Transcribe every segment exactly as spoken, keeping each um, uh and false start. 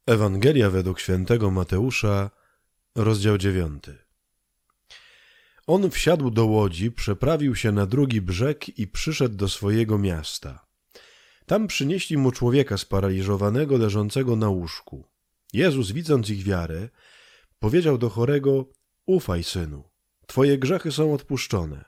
Ewangelia według świętego Mateusza, rozdział dziewiąty. On wsiadł do łodzi, przeprawił się na drugi brzeg i przyszedł do swojego miasta. Tam przynieśli mu człowieka sparaliżowanego, leżącego na łóżku. Jezus, widząc ich wiarę, powiedział do chorego: ufaj, synu, twoje grzechy są odpuszczone.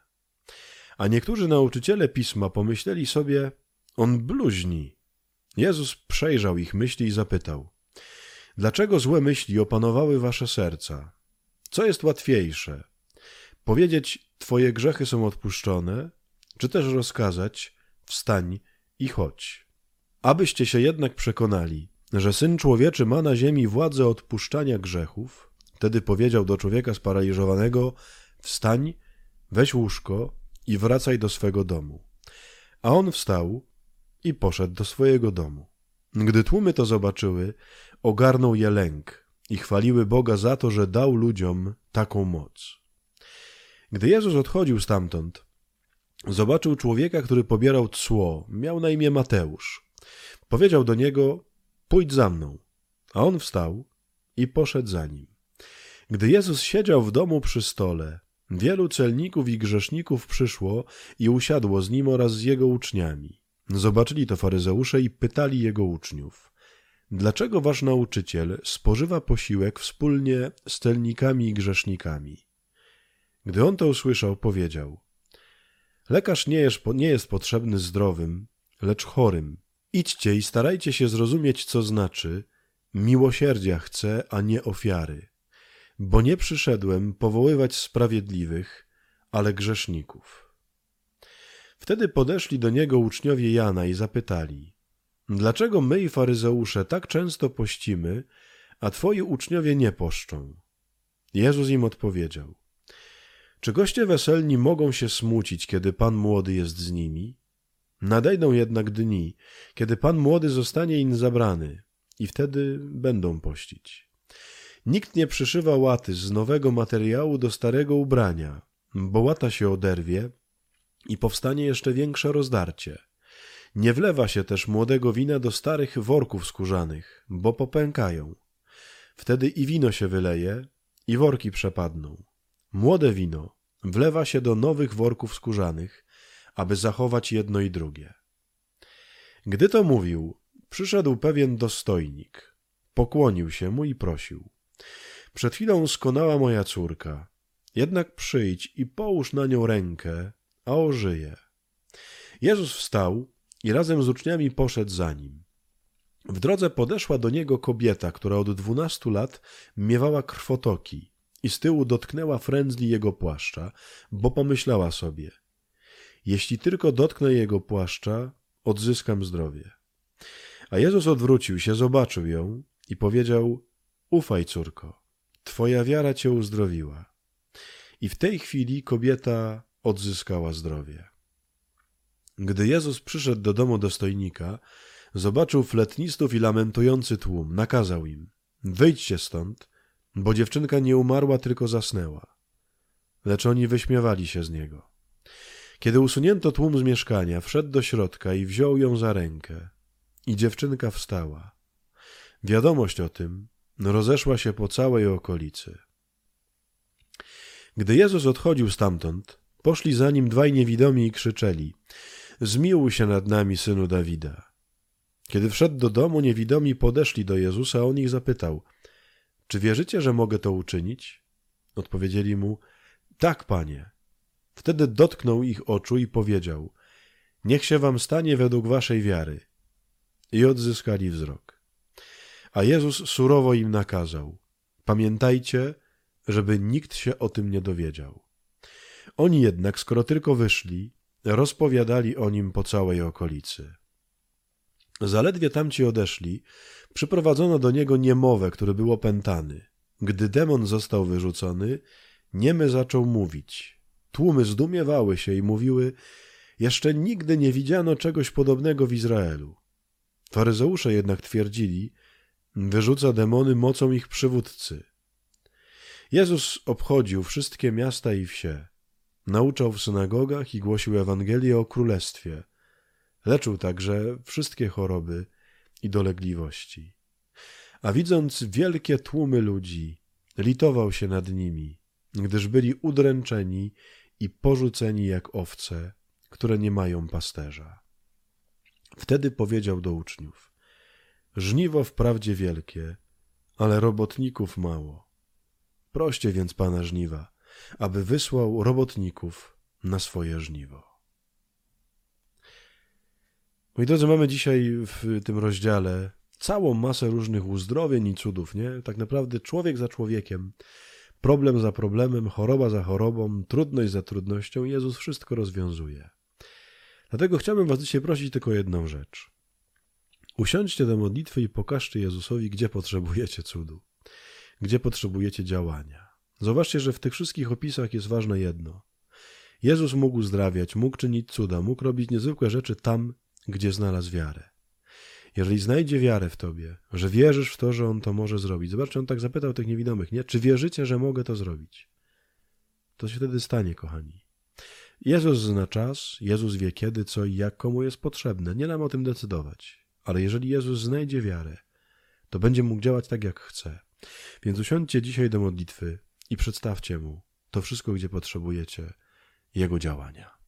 A niektórzy nauczyciele pisma pomyśleli sobie: on bluźni. Jezus przejrzał ich myśli i zapytał: dlaczego złe myśli opanowały wasze serca? Co jest łatwiejsze? Powiedzieć: twoje grzechy są odpuszczone, czy też rozkazać: wstań i chodź? Abyście się jednak przekonali, że Syn Człowieczy ma na ziemi władzę odpuszczania grzechów, wtedy powiedział do człowieka sparaliżowanego: wstań, weź łóżko i wracaj do swego domu. A on wstał i poszedł do swojego domu. Gdy tłumy to zobaczyły, ogarnął je lęk i chwaliły Boga za to, że dał ludziom taką moc. Gdy Jezus odchodził stamtąd, zobaczył człowieka, który pobierał cło. Miał na imię Mateusz. Powiedział do niego: pójdź za mną. A on wstał i poszedł za nim. Gdy Jezus siedział w domu przy stole, wielu celników i grzeszników przyszło i usiadło z nim oraz z jego uczniami. Zobaczyli to faryzeusze i pytali jego uczniów: dlaczego wasz nauczyciel spożywa posiłek wspólnie z celnikami i grzesznikami? Gdy on to usłyszał, powiedział: lekarz nie jest, nie jest potrzebny zdrowym, lecz chorym. Idźcie i starajcie się zrozumieć, co znaczy: miłosierdzia chcę, a nie ofiary. Bo nie przyszedłem powoływać sprawiedliwych, ale grzeszników. Wtedy podeszli do niego uczniowie Jana i zapytali: dlaczego my i faryzeusze tak często pościmy, a twoi uczniowie nie poszczą? Jezus im odpowiedział: czy goście weselni mogą się smucić, kiedy pan młody jest z nimi? Nadejdą jednak dni, kiedy pan młody zostanie im zabrany i wtedy będą pościć. Nikt nie przyszywa łaty z nowego materiału do starego ubrania, bo łata się oderwie i powstanie jeszcze większe rozdarcie. Nie wlewa się też młodego wina do starych worków skórzanych, bo popękają. Wtedy i wino się wyleje, i worki przepadną. Młode wino wlewa się do nowych worków skórzanych, aby zachować jedno i drugie. Gdy to mówił, przyszedł pewien dostojnik. Pokłonił się mu i prosił: przed chwilą skonała moja córka, jednak przyjdź i połóż na nią rękę, a ożyje. Jezus wstał i razem z uczniami poszedł za nim. W drodze podeszła do niego kobieta, która od dwunastu lat miewała krwotoki i z tyłu dotknęła frędzli jego płaszcza, bo pomyślała sobie: jeśli tylko dotknę jego płaszcza, odzyskam zdrowie. A Jezus odwrócił się, zobaczył ją i powiedział: ufaj, córko, twoja wiara cię uzdrowiła. I w tej chwili kobieta odzyskała zdrowie. Gdy Jezus przyszedł do domu dostojnika, zobaczył fletnistów i lamentujący tłum. Nakazał im: wyjdźcie stąd, bo dziewczynka nie umarła, tylko zasnęła. Lecz oni wyśmiewali się z niego. Kiedy usunięto tłum z mieszkania, wszedł do środka i wziął ją za rękę. I dziewczynka wstała. Wiadomość o tym rozeszła się po całej okolicy. Gdy Jezus odchodził stamtąd, poszli za nim dwaj niewidomi i krzyczeli: zmiłuj się nad nami, synu Dawida. Kiedy wszedł do domu, niewidomi podeszli do Jezusa, a on ich zapytał: czy wierzycie, że mogę to uczynić? Odpowiedzieli mu: tak, Panie. Wtedy dotknął ich oczu i powiedział: niech się wam stanie według waszej wiary. I odzyskali wzrok. A Jezus surowo im nakazał: pamiętajcie, żeby nikt się o tym nie dowiedział. Oni jednak, skoro tylko wyszli, rozpowiadali o nim po całej okolicy. Zaledwie tamci odeszli, przyprowadzono do niego niemowę, który był opętany. Gdy demon został wyrzucony, niemy zaczął mówić. Tłumy zdumiewały się i mówiły: jeszcze nigdy nie widziano czegoś podobnego w Izraelu. Faryzeusze jednak twierdzili: wyrzuca demony mocą ich przywódcy. Jezus obchodził wszystkie miasta i wsie. Nauczał w synagogach i głosił Ewangelię o Królestwie. Leczył także wszystkie choroby i dolegliwości. A widząc wielkie tłumy ludzi, litował się nad nimi, gdyż byli udręczeni i porzuceni jak owce, które nie mają pasterza. Wtedy powiedział do uczniów: żniwo wprawdzie wielkie, ale robotników mało. Proście więc Pana żniwa, aby wysłał robotników na swoje żniwo. Moi drodzy, mamy dzisiaj w tym rozdziale całą masę różnych uzdrowień i cudów, nie? Tak naprawdę człowiek za człowiekiem, problem za problemem, choroba za chorobą, trudność za trudnością, Jezus wszystko rozwiązuje. Dlatego chciałbym was dzisiaj prosić tylko o jedną rzecz. Usiądźcie do modlitwy i pokażcie Jezusowi, gdzie potrzebujecie cudu, gdzie potrzebujecie działania. Zobaczcie, że w tych wszystkich opisach jest ważne jedno. Jezus mógł uzdrawiać, mógł czynić cuda, mógł robić niezwykłe rzeczy tam, gdzie znalazł wiarę. Jeżeli znajdzie wiarę w tobie, że wierzysz w to, że On to może zrobić. Zobaczcie, On tak zapytał tych niewidomych, nie? Czy wierzycie, że mogę to zrobić? To się wtedy stanie, kochani. Jezus zna czas, Jezus wie kiedy, co i jak komu jest potrzebne. Nie nam o tym decydować. Ale jeżeli Jezus znajdzie wiarę, to będzie mógł działać tak, jak chce. Więc usiądźcie dzisiaj do modlitwy i przedstawcie Mu to wszystko, gdzie potrzebujecie Jego działania.